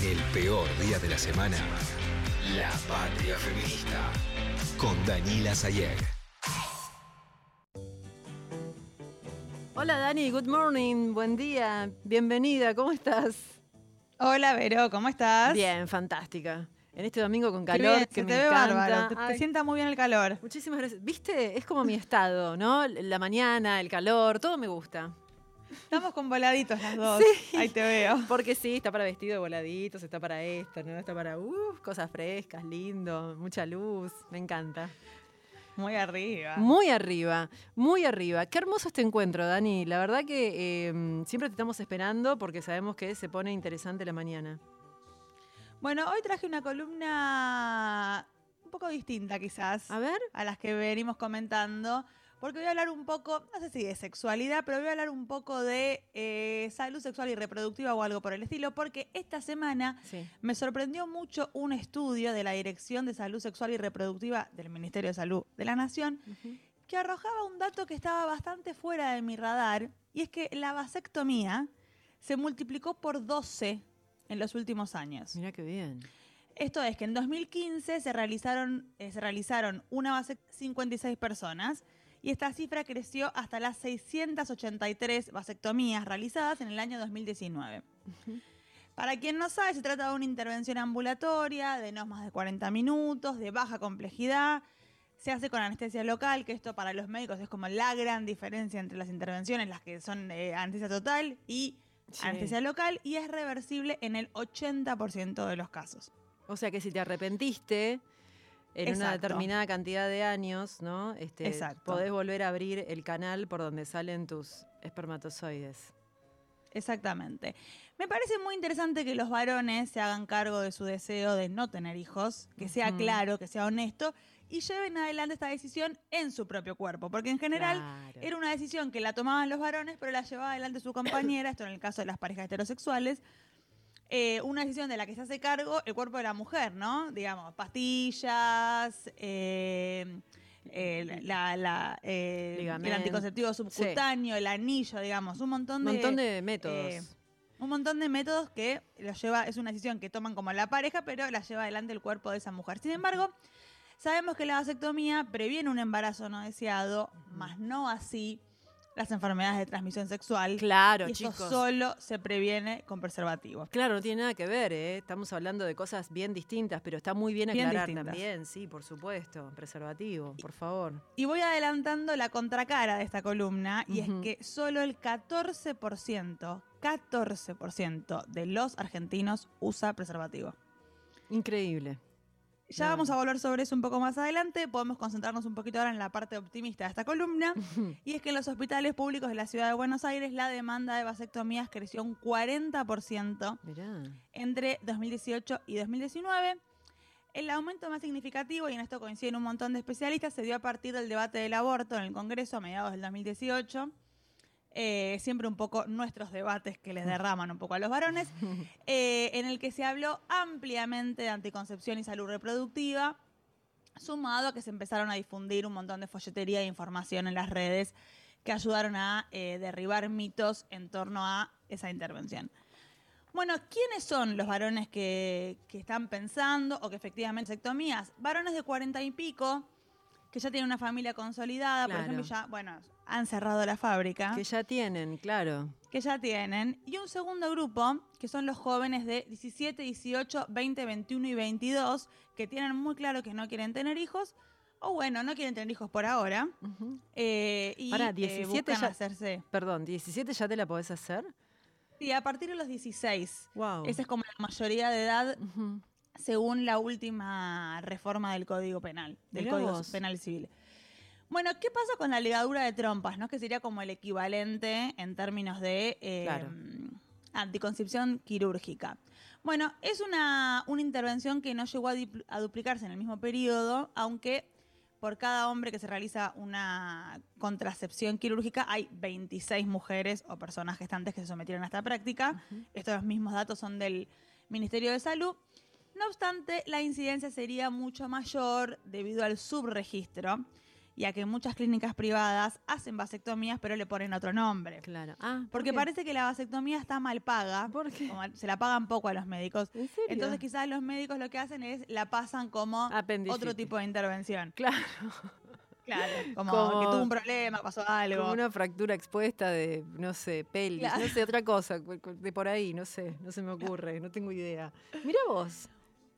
En el peor día de la semana, La Patria Feminista, con Daniela Sayeg. Hola Dani, good morning, buen día, bienvenida, ¿cómo estás? Hola Vero, ¿cómo estás? Bien, fantástica. En este domingo con Qué calor, bien, que se me te ve encanta. bárbaro, te sienta muy bien el calor. Muchísimas gracias. ¿Viste? Es como mi estado, ¿no? La mañana, el calor, todo me gusta. Estamos con voladitos las dos, Sí. ahí te veo. Porque sí, está para vestido de voladitos, está para esto, ¿no? Está para cosas frescas, lindo, mucha luz, me encanta. Muy arriba. Muy arriba, muy arriba. Qué hermoso este encuentro, Dani. La verdad que siempre te estamos esperando porque sabemos que se pone interesante la mañana. Bueno, hoy traje una columna un poco distinta quizás A ver. a las que venimos comentando, porque voy a hablar un poco, no sé si de sexualidad, pero voy a hablar un poco de salud sexual y reproductiva o algo por el estilo, porque esta semana me sorprendió mucho un estudio de la Dirección de Salud Sexual y Reproductiva del Ministerio de Salud de la Nación, que arrojaba un dato que estaba bastante fuera de mi radar, y es que la vasectomía se multiplicó por 12 en los últimos años. Mirá qué bien. Esto es que en 2015 se realizaron una base 56 personas y esta cifra creció hasta las 683 vasectomías realizadas en el año 2019. Para quien no sabe, se trata de una intervención ambulatoria de no más de 40 minutos, de baja complejidad. Se hace con anestesia local, que esto para los médicos es como la gran diferencia entre las intervenciones, las que son anestesia total y anestesia local, y es reversible en el 80% de los casos. O sea que si te arrepentiste en una determinada cantidad de años, ¿no? Podés volver a abrir el canal por donde salen tus espermatozoides. Exactamente. Me parece muy interesante que los varones se hagan cargo de su deseo de no tener hijos, que sea claro, que sea honesto, y lleven adelante esta decisión en su propio cuerpo. Porque en general era una decisión que la tomaban los varones, pero la llevaba adelante su compañera, esto en el caso de las parejas heterosexuales. Una decisión de la que se hace cargo el cuerpo de la mujer, ¿no? Digamos, pastillas, el anticonceptivo subcutáneo, el anillo, digamos, un montón de métodos. Un montón de métodos que los lleva, es una decisión que toman como la pareja, pero la lleva adelante el cuerpo de esa mujer. Sin embargo, sabemos que la vasectomía previene un embarazo no deseado, más no así las enfermedades de transmisión sexual. Claro, y esto chicos. solo se previene con preservativo. Claro, no tiene nada que ver, ¿eh? Estamos hablando de cosas bien distintas, pero está muy bien aclarar también, sí, por supuesto. Preservativo, por favor. Y voy adelantando la contracara de esta columna, y es que solo el 14% de los argentinos usa preservativo. Increíble. Ya vamos a volver sobre eso un poco más adelante. Podemos concentrarnos un poquito ahora en la parte optimista de esta columna. Y es que en los hospitales públicos de la ciudad de Buenos Aires la demanda de vasectomías creció un 40% entre 2018 y 2019. El aumento más significativo, y en esto coinciden un montón de especialistas, se dio a partir del debate del aborto en el Congreso a mediados del 2018. Siempre un poco nuestros debates que les derraman un poco a los varones, en el que se habló ampliamente de anticoncepción y salud reproductiva, sumado a que se empezaron a difundir un montón de folletería e información en las redes que ayudaron a derribar mitos en torno a esa intervención. Bueno, ¿quiénes son los varones que están pensando o que efectivamente vasectomías? Varones de 40 y pico, que ya tienen una familia consolidada, por ejemplo, ya, han cerrado la fábrica. Que ya tienen, claro. Que ya tienen. Y un segundo grupo, que son los jóvenes de 17, 18, 20, 21 y 22, que tienen muy claro que no quieren tener hijos, o no quieren tener hijos por ahora. Y para 17 buscan ya, hacerse. Perdón, ¿17 ya te la podés hacer? Sí, a partir de los 16. Wow. Esa es como la mayoría de edad, según la última reforma del Código Penal, del Código Penal Civil. Bueno, ¿qué pasa con la ligadura de trompas, no? Que sería como el equivalente en términos de anticoncepción quirúrgica. Bueno, es una intervención que no llegó a duplicarse en el mismo periodo, aunque por cada hombre que se realiza una contracepción quirúrgica hay 26 mujeres o personas gestantes que se sometieron a esta práctica. Estos mismos datos son del Ministerio de Salud. No obstante, la incidencia sería mucho mayor debido al subregistro y a que muchas clínicas privadas hacen vasectomías pero le ponen otro nombre. Claro. Porque parece que la vasectomía está mal paga. ¿Por qué? Como se la pagan poco a los médicos. ¿En serio? Entonces quizás los médicos lo que hacen es la pasan como otro tipo de intervención. Claro. Claro, como que tuvo un problema, pasó algo. Como una fractura expuesta de, no sé, pelvis, claro. No sé, otra cosa, de por ahí, no sé, no se me ocurre, no tengo idea. Mira vos.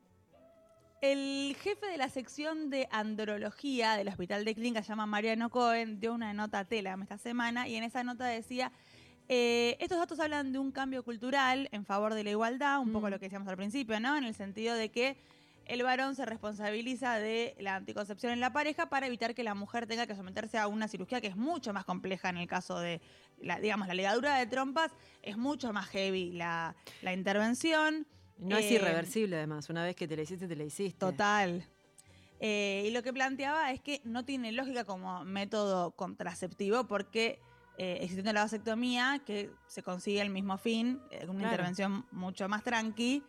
El jefe de la sección de andrología del Hospital de Clínica, se llama Mariano Cohen, dio una nota a Telam esta semana y en esa nota decía, estos datos hablan de un cambio cultural en favor de la igualdad, un poco lo que decíamos al principio, ¿no? En el sentido de que el varón se responsabiliza de la anticoncepción en la pareja para evitar que la mujer tenga que someterse a una cirugía que es mucho más compleja en el caso de, la ligadura de trompas, es mucho más heavy la intervención. No es irreversible además, una vez que te la hiciste, te la hiciste. Total. Y lo que planteaba es que no tiene lógica como método contraceptivo porque existiendo la vasectomía, que se consigue el mismo fin, una intervención mucho más tranqui,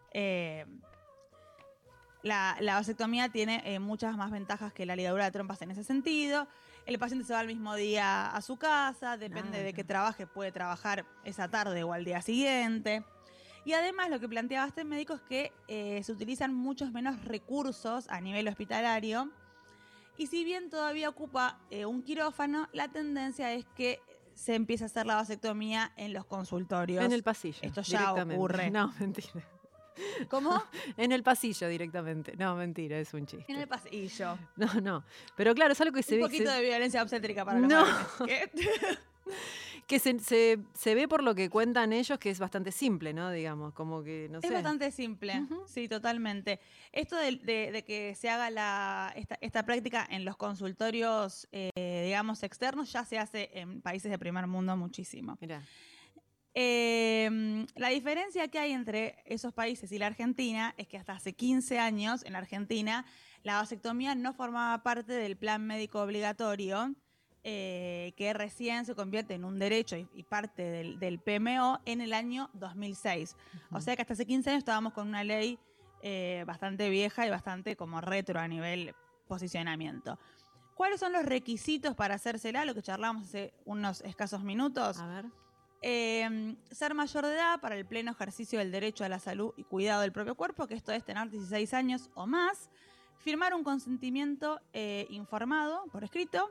la vasectomía tiene muchas más ventajas que la ligadura de trompas en ese sentido. El paciente se va al mismo día a su casa, depende de qué trabaje, puede trabajar esa tarde o al día siguiente. Y además lo que planteaba este médico es que se utilizan muchos menos recursos a nivel hospitalario. Y si bien todavía ocupa un quirófano, la tendencia es que se empiece a hacer la vasectomía en los consultorios. En el pasillo. Esto ya ocurre. No, mentira. ¿Cómo? En el pasillo directamente. No, mentira, es un chiste. En el pasillo. No. Pero claro, es algo que se ve. Un poquito de violencia obstétrica para los varones. ¿Qué? Que se ve por lo que cuentan ellos que es bastante simple, ¿no? Digamos, como que, no sé. Es bastante simple, sí, totalmente. Esto de que se haga esta práctica en los consultorios, digamos, externos, ya se hace en países de primer mundo muchísimo. Mirá. La diferencia que hay entre esos países y la Argentina es que hasta hace 15 años en la Argentina la vasectomía no formaba parte del plan médico obligatorio, que recién se convierte en un derecho y parte del PMO en el año 2006. O sea que hasta hace 15 años estábamos con una ley bastante vieja y bastante como retro a nivel posicionamiento. ¿Cuáles son los requisitos para hacérsela? Lo que charlamos hace unos escasos minutos. A ver. Ser mayor de edad para el pleno ejercicio del derecho a la salud y cuidado del propio cuerpo, que esto es tener 16 años o más, firmar un consentimiento informado por escrito,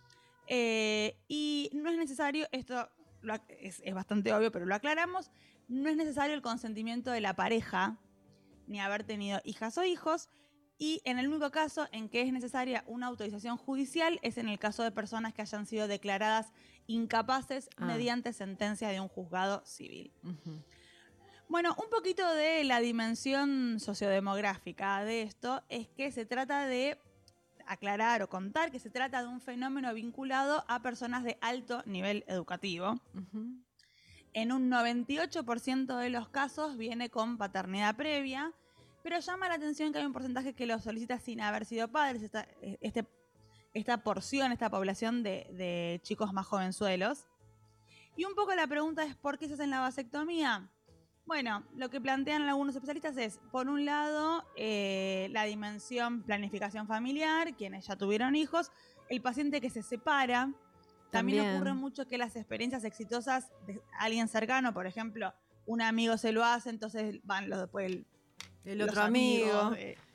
y no es necesario, esto es bastante obvio, pero lo aclaramos, no es necesario el consentimiento de la pareja, ni haber tenido hijas o hijos, y en el único caso en que es necesaria una autorización judicial es en el caso de personas que hayan sido declaradas incapaces mediante sentencia de un juzgado civil. Bueno, un poquito de la dimensión sociodemográfica de esto es que se trata de aclarar o contar que se trata de un fenómeno vinculado a personas de alto nivel educativo. En un 98% de los casos viene con paternidad previa, pero llama la atención que hay un porcentaje que lo solicita sin haber sido padres, esta porción, esta población de chicos más jovenzuelos. Y un poco la pregunta es ¿por qué se hacen la vasectomía? Bueno, lo que plantean algunos especialistas es, por un lado, la dimensión planificación familiar, quienes ya tuvieron hijos, el paciente que se separa. También ocurre mucho que las experiencias exitosas de alguien cercano, por ejemplo, un amigo se lo hace, entonces van después el otro amigo.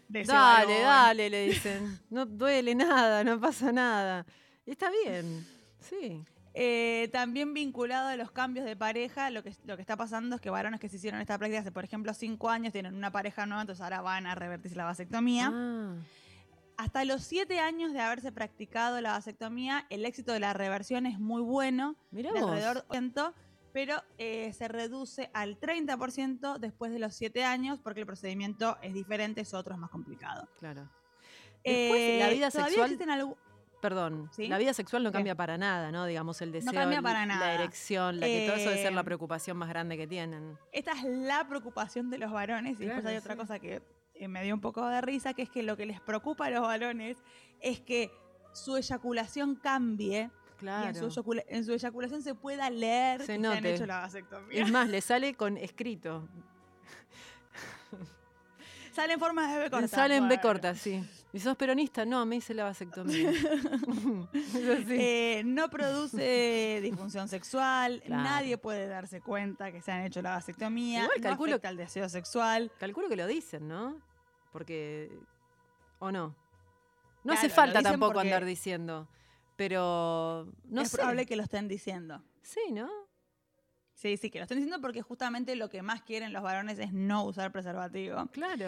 Dale, le dicen. No duele nada, no pasa nada. Y está bien, sí. También vinculado a los cambios de pareja, lo que está pasando es que varones que se hicieron esta práctica hace, por ejemplo, 5 años, tienen una pareja nueva, entonces ahora van a revertirse la vasectomía. Hasta los 7 años de haberse practicado la vasectomía, el éxito de la reversión es muy bueno. Mirá de vos. Alrededor de 100%, pero se reduce al 30% después de los 7 años, porque el procedimiento es diferente, es otro, es más complicado. Claro. Después, la vida sexual... Perdón, ¿sí? La vida sexual no cambia para nada, ¿no? Digamos, el deseo, no cambia para nada. La erección, que todo eso debe ser la preocupación más grande que tienen. Esta es la preocupación de los varones, y después hay otra cosa que me dio un poco de risa, que es que lo que les preocupa a los varones es que su eyaculación cambie. Claro. Y en su eyaculación se pueda leer que se han hecho la vasectomía. Es más, le sale con escrito. Sale en forma de B corta. Sale en B corta, sí. ¿Y sos peronista? No, me hice la vasectomía. No produce disfunción sexual, Claro. Nadie puede darse cuenta que se han hecho la vasectomía, Igual no afecta al deseo sexual. Calculo que lo dicen, ¿no? Porque... ¿O no? No Claro, hace falta lo dicen tampoco porque andar diciendo. Pero no es sé. probable que lo estén diciendo. Sí, ¿no? Sí, que lo estén diciendo porque justamente lo que más quieren los varones es no usar preservativo. Claro.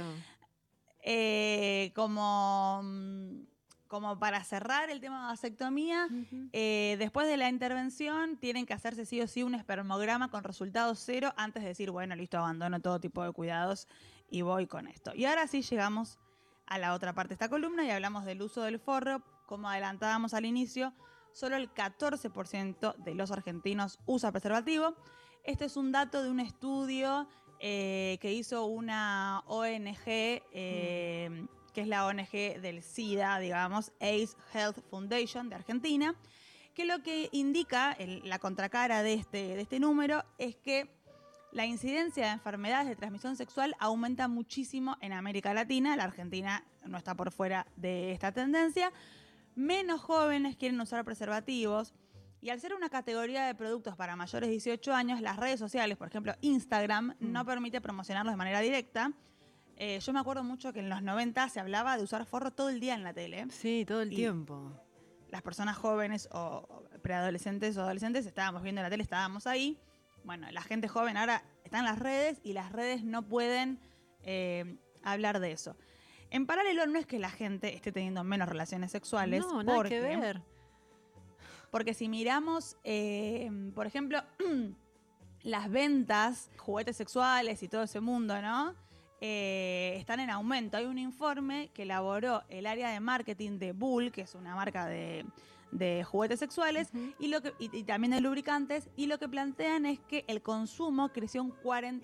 Como para cerrar el tema de vasectomía, después de la intervención tienen que hacerse sí o sí un espermograma con resultado 0 antes de decir, bueno, listo, abandono todo tipo de cuidados y voy con esto. Y ahora sí llegamos a la otra parte de esta columna y hablamos del uso del forro. Como adelantábamos al inicio, solo el 14% de los argentinos usa preservativo. Este es un dato de un estudio que hizo una ONG, que es la ONG del SIDA, digamos, AIDS Health Foundation de Argentina, que lo que indica, la contracara de este número, es que la incidencia de enfermedades de transmisión sexual aumenta muchísimo en América Latina. La Argentina no está por fuera de esta tendencia. Menos jóvenes quieren usar preservativos. Y al ser una categoría de productos para mayores de 18 años, las redes sociales, por ejemplo Instagram, no permite promocionarlos de manera directa. Yo me acuerdo mucho que en los 90 se hablaba de usar forro todo el día en la tele. Sí, todo el tiempo. Las personas jóvenes o preadolescentes o adolescentes estábamos viendo la tele, estábamos ahí. Bueno, la gente joven ahora está en las redes y las redes no pueden hablar de eso. En paralelo, no es que la gente esté teniendo menos relaciones sexuales. No, nada que ver. Porque si miramos, por ejemplo, las ventas, juguetes sexuales y todo ese mundo, ¿no? Están en aumento. Hay un informe que elaboró el área de marketing de Bull, que es una marca de juguetes sexuales, y también de lubricantes, y lo que plantean es que el consumo creció un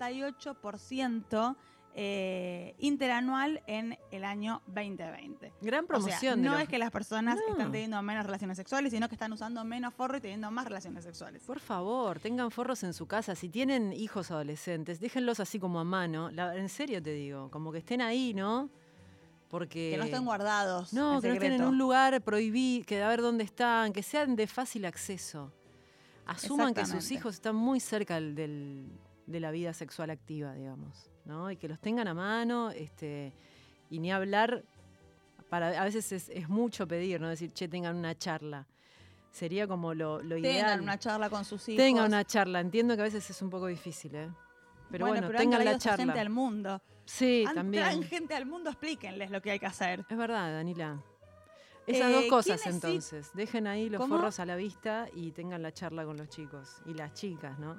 48% interanual en el año 2020. Gran promoción. No es que las personas están teniendo menos relaciones sexuales, sino que están usando menos forro y teniendo más relaciones sexuales. Por favor, tengan forros en su casa. Si tienen hijos adolescentes, déjenlos así como a mano. En serio te digo, como que estén ahí, ¿no? Porque que no estén guardados. No, que no estén en un lugar prohibido, que a ver dónde están, que sean de fácil acceso. Asuman que sus hijos están muy cerca de la vida sexual activa, digamos, ¿no? Y que los tengan a mano, y ni hablar, a veces es mucho pedir, ¿no? Decir, che, tengan una charla. Sería como lo ideal. Tengan una charla con sus hijos. Tengan una charla. Entiendo que a veces es un poco difícil, ¿eh? Pero bueno, tengan la charla. Gente al mundo. Sí, también. Traen gente al mundo, explíquenles lo que hay que hacer. Es verdad, Danila. Esas dos cosas, entonces. Dejen ahí los forros a la vista y tengan la charla con los chicos. Y las chicas, ¿no?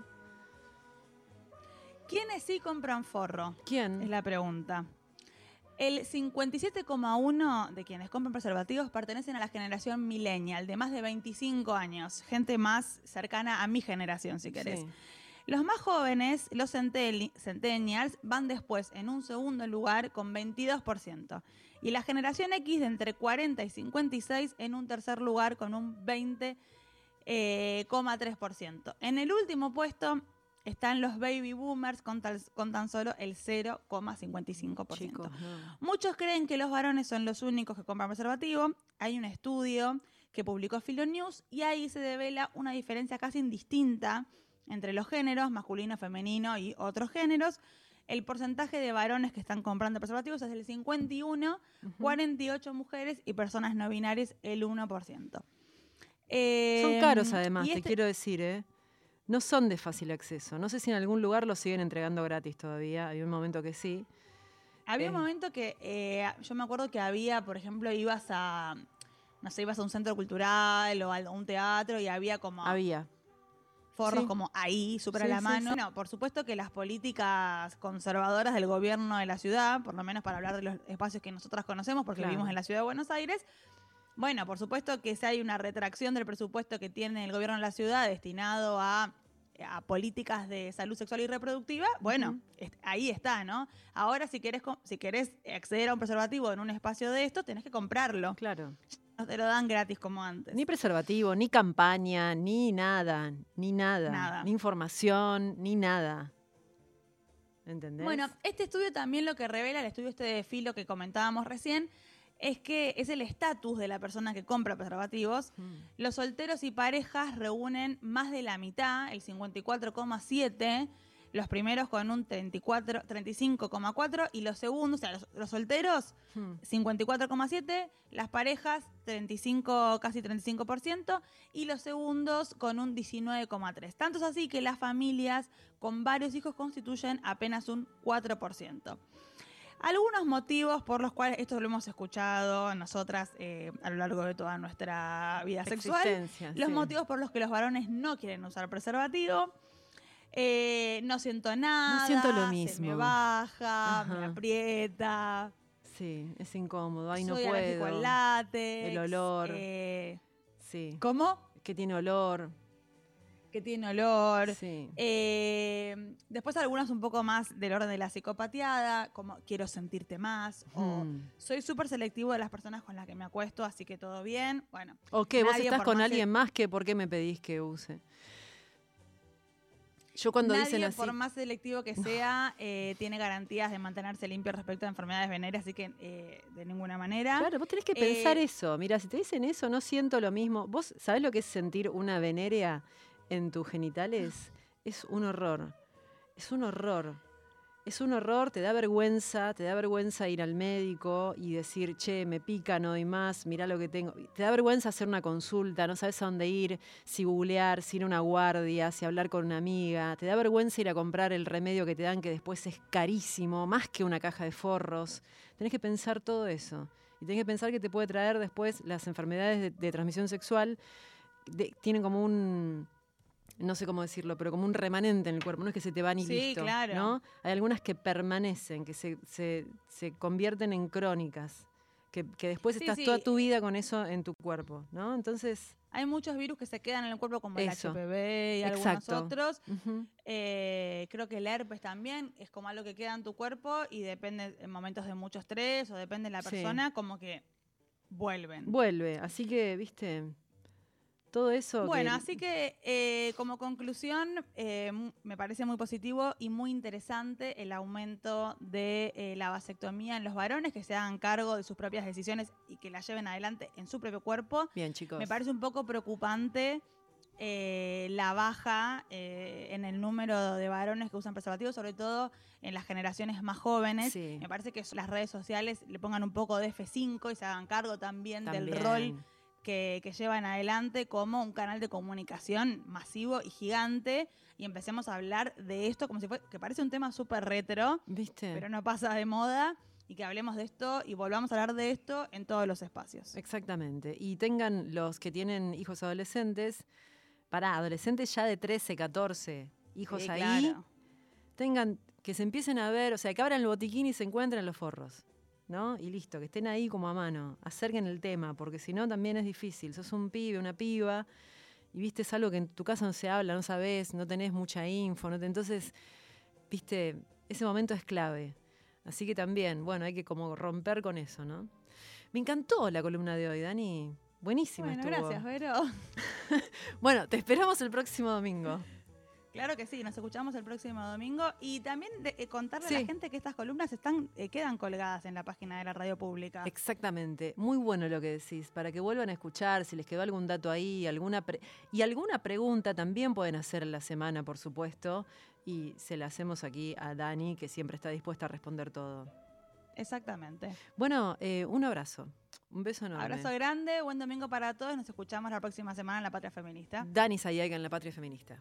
¿Quiénes sí compran forro? ¿Quién? Es la pregunta. El 57,1% de quienes compran preservativos pertenecen a la generación millennial, de más de 25 años. Gente más cercana a mi generación, si querés. Sí. Los más jóvenes, los centennials, van después en un segundo lugar con 22%. Y la generación X de entre 40 y 56 en un tercer lugar con un 20,3%. En el último puesto están los baby boomers con tan solo el 0,55%. Chicos, no. Muchos creen que los varones son los únicos que compran preservativo. Hay un estudio que publicó Filonews y ahí se devela una diferencia casi indistinta entre los géneros, masculino, femenino y otros géneros. El porcentaje de varones que están comprando preservativos es el 51%, 48% mujeres y personas no binarias el 1%. Son caros además, te quiero decir, ¿eh? No son de fácil acceso. No sé si en algún lugar los siguen entregando gratis todavía. Había un momento que sí. Había un momento que yo me acuerdo que había, por ejemplo, ibas a un centro cultural o a un teatro y había como... forros como ahí, súper a la mano. Sí. Bueno, por supuesto que las políticas conservadoras del gobierno de la ciudad, por lo menos para hablar de los espacios que nosotras conocemos, porque vivimos en la ciudad de Buenos Aires, bueno, por supuesto que si hay una retracción del presupuesto que tiene el gobierno de la ciudad destinado a políticas de salud sexual y reproductiva, bueno, ahí está, ¿no? Ahora, si querés acceder a un preservativo en un espacio de esto, tenés que comprarlo. Claro. No te lo dan gratis como antes. Ni preservativo, ni campaña, ni nada. Ni información, ni nada. ¿Entendés? Bueno, este estudio también lo que revela, el estudio de Filo que comentábamos recién, es que es el estatus de la persona que compra preservativos. Los solteros y parejas reúnen más de la mitad, el 54,7%, los primeros con un 35,4% y los segundos, o sea, los solteros, 54,7%, las parejas, casi 35%, y los segundos con un 19,3%. Tanto es así que las familias con varios hijos constituyen apenas un 4%. Algunos motivos por los cuales, esto lo hemos escuchado nosotras a lo largo de toda nuestra vida sexual, los motivos por los que los varones no quieren usar preservativo: no siento nada, no siento lo mismo, se me baja, me aprieta, sí, es incómodo, ahí no soy puedo, alérgico al látex, el olor, sí. ¿Cómo? Que tiene olor. Sí. Después algunos un poco más del orden de la psicopateada, como quiero sentirte más, o soy súper selectivo de las personas con las que me acuesto, así que todo bien. Bueno. ¿O qué? ¿Vos estás con alguien más que por qué me pedís que use? Yo cuando dicen así, por más selectivo que sea, tiene garantías de mantenerse limpio respecto a enfermedades venéreas, así que de ninguna manera. Claro, vos tenés que pensar eso. Mira, si te dicen eso, no siento lo mismo. ¿Vos sabés lo que es sentir una venérea en tus genitales? Es un horror. Es un horror. Es un horror, te da vergüenza ir al médico y decir, che, me pica, no doy más, mirá lo que tengo. Te da vergüenza hacer una consulta, no sabes a dónde ir, si googlear, si ir a una guardia, si hablar con una amiga. Te da vergüenza ir a comprar el remedio que te dan, que después es carísimo, más que una caja de forros. Tenés que pensar todo eso. Y tenés que pensar que te puede traer después las enfermedades de transmisión sexual. Tienen como un... no sé cómo decirlo, pero como un remanente en el cuerpo, no es que se te van y listo. Sí, claro. ¿No? Hay algunas que permanecen, que se convierten en crónicas, que después estás toda tu vida con eso en tu cuerpo, ¿no? Entonces... hay muchos virus que se quedan en el cuerpo, como el HPV y algunos otros. Creo que el herpes también es como algo que queda en tu cuerpo y depende en momentos de mucho estrés o depende de la persona, como que vuelve. Así que, viste... todo eso. Bueno, así que como conclusión, me parece muy positivo y muy interesante el aumento de la vasectomía en los varones, que se hagan cargo de sus propias decisiones y que las lleven adelante en su propio cuerpo. Bien, chicos. Me parece un poco preocupante la baja en el número de varones que usan preservativos, sobre todo en las generaciones más jóvenes. Sí. Me parece que las redes sociales le pongan un poco de F5 y se hagan cargo también. Del rol que llevan adelante como un canal de comunicación masivo y gigante, y empecemos a hablar de esto como si fuera, que parece un tema súper retro, ¿viste? Pero no pasa de moda, y que hablemos de esto y volvamos a hablar de esto en todos los espacios. Exactamente. Y tengan los que tienen hijos adolescentes, adolescentes ya de 13, 14, hijos ahí, claro. Tengan, que se empiecen a ver, o sea, que abran el botiquín y se encuentren los forros, ¿no? Y listo, que estén ahí como a mano, acerquen el tema, porque si no también es difícil. Sos un pibe, una piba, y viste, es algo que en tu casa no se habla, no sabés, no tenés mucha info, entonces, viste, ese momento es clave. Así que también, bueno, hay que como romper con eso, ¿no? Me encantó la columna de hoy, Dani. Buenísima estuvo. Gracias, Vero. Bueno, te esperamos el próximo domingo. Claro que sí, nos escuchamos el próximo domingo. Y también contarle a la gente que estas columnas quedan colgadas en la página de la radio pública. Exactamente, muy bueno lo que decís, para que vuelvan a escuchar, si les quedó algún dato ahí, alguna pregunta también pueden hacer en la semana, por supuesto, y se la hacemos aquí a Dani, que siempre está dispuesta a responder todo. Exactamente. Bueno, un abrazo. Un beso enorme. Abrazo grande, buen domingo para todos. Nos escuchamos la próxima semana en La Patria Feminista. Dani Sayaga en La Patria Feminista.